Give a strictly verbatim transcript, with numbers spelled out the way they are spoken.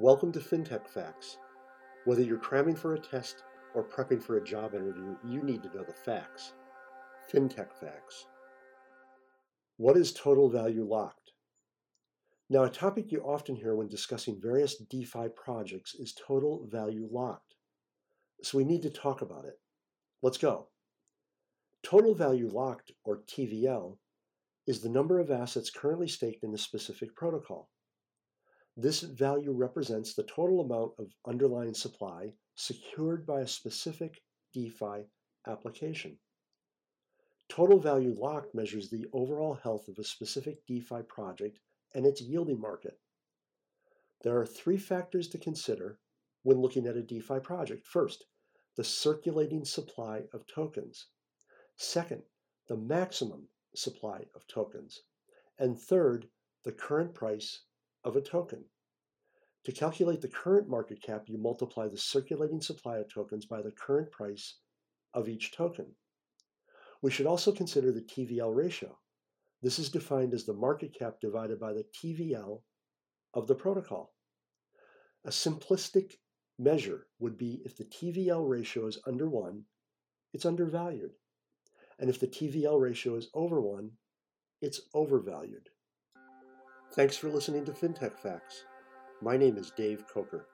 Welcome to FinTech Facts. Whether you're cramming for a test or prepping for a job interview, you need to know the facts. FinTech Facts. What is total value locked? Now, a topic you often hear when discussing various DeFi projects is total value locked. So we need to talk about it. Let's go. Total value locked, or T V L, is the number of assets currently staked in a specific protocol. This value represents the total amount of underlying supply secured by a specific DeFi application. Total value locked measures the overall health of a specific DeFi project and its yielding market. There are three factors to consider when looking at a DeFi project. First, the circulating supply of tokens. Second, the maximum supply of tokens. And third, the current price of a token. To calculate the current market cap, you multiply the circulating supply of tokens by the current price of each token. We should also consider the T V L ratio. This is defined as the market cap divided by the T V L of the protocol. A simplistic measure would be if the T V L ratio is under one, it's undervalued. And if the T V L ratio is over one, it's overvalued. Thanks for listening to FinTech Facts. My name is Dave Coker.